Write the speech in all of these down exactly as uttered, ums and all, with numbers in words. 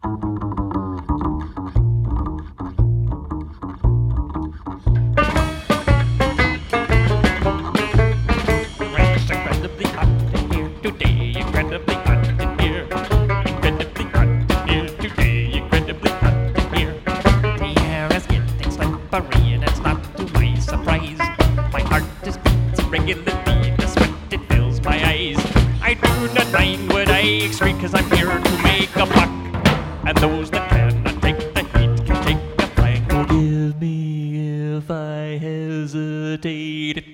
It's incredibly hot in here today, incredibly hot in here. Incredibly hot in here today, incredibly hot in here. The air is getting slippery and it's not to my surprise. My heart is beating regularly, the sweat it fills my eyes. I do not mind what I excrete cause I'm here to make a buck. And those that cannot take the heat can take a flank. Forgive me if I hesitate.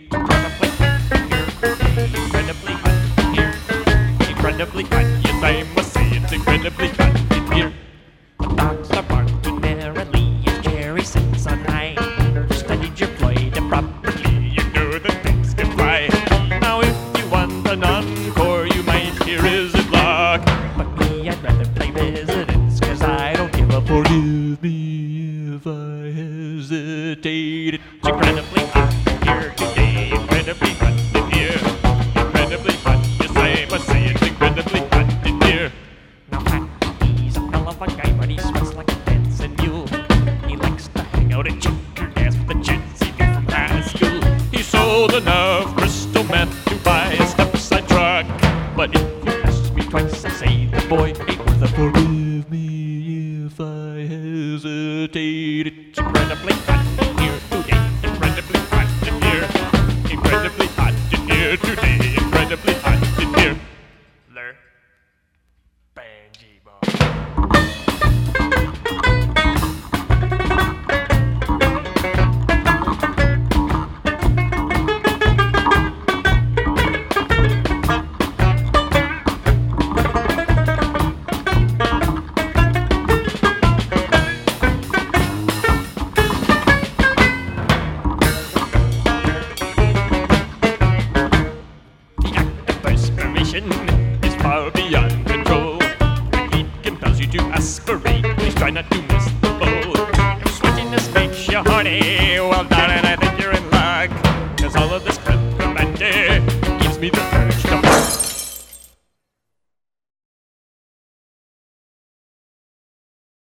It's incredibly hot in here today, incredibly hot in here. Incredibly hot, yes I must say it's incredibly hot in here. The dogs are barking merrily as Jerry sits on high. Studied your flight and properly, you know that things can fly. Now if you want an encore, you might hear Is It Lock. But me, I'd rather play Residence, cause I don't give a forgive me if I hesitate. It's incredibly hot in here today, incredibly hot in here. Incredibly hot, yes I must say it's incredibly hot in here. Now Patty's a hell of a guy, but he sweats like a dancing mule. He likes to hang out at Chicker Gas with the chicks he knew from high school. He sold enough crystal meth to buy a step-side truck. But if you ask me twice, I say the boy ain't worth a forgive me if I hesitate. It's incredibly hot in here today, incredibly hot in here. Incredibly hot in here today, incredibly hot in here. There. Banji Boy. Is far beyond control. The heat compels you to aspirate. Please try not to miss the boat. If sweatiness makes you horny,